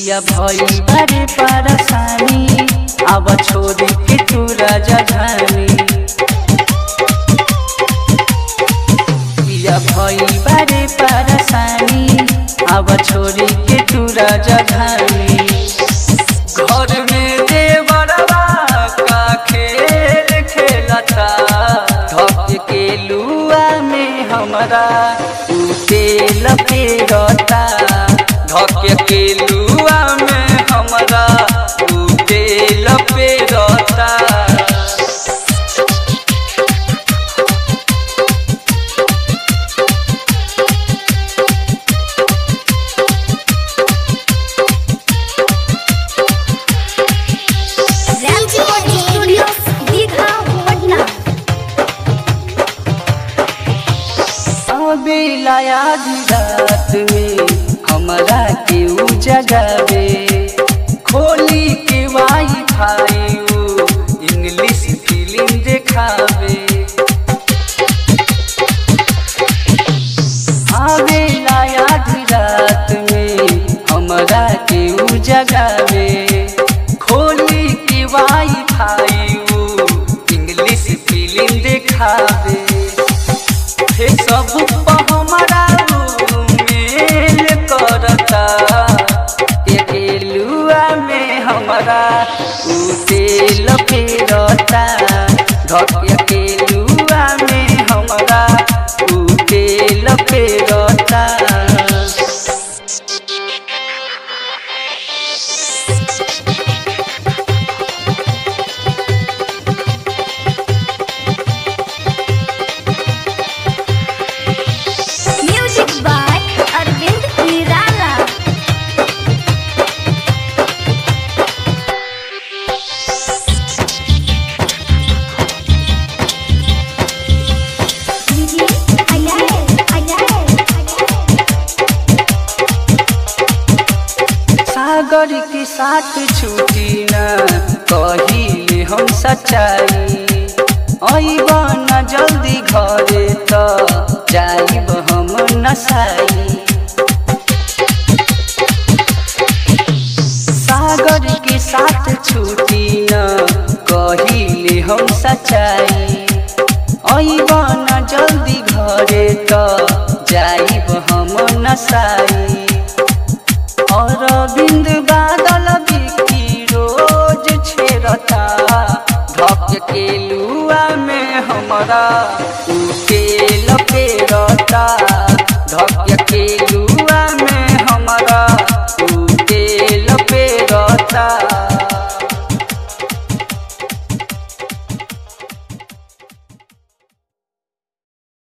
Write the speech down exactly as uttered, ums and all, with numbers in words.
पिया भई बारे परेशानी अब छोड़ के तू राजधानी पिया भई बारे परेशानी अब छोड़ के तू राजधानी घर में देवरवा का खेल खेलता धक के लुआ में हमारा तेल पेरता धक के लुआ में हमारा तेल पेरता बेलाया रात में हमारा केहू जगावे खोली के वाई फाई इंग्लिश फिल्म देखावे हाँ बेलाया रात में हमारा केहू जगावे खोली के वाई फाई इंग्लिश फिल्म देखावे सब हमारा मेल करता लुआ में हमारा तेल पेरता धक के लुआ में हमारा तेल पेरता सागर के साथ छूटी न कहिले हम सच्चाई अइब न जल्दी घरे त जाइब हम नसाई सागर के साथ छूटी न कहिले हम सच्चाई अइब न जल्दी घरे त जाइब हम नसाई और बिंद बादल बिकी रोज छेड़ता धक के लुआ में हमारा तेल पेरता धक के लुआ में हमारा तेल पेरता।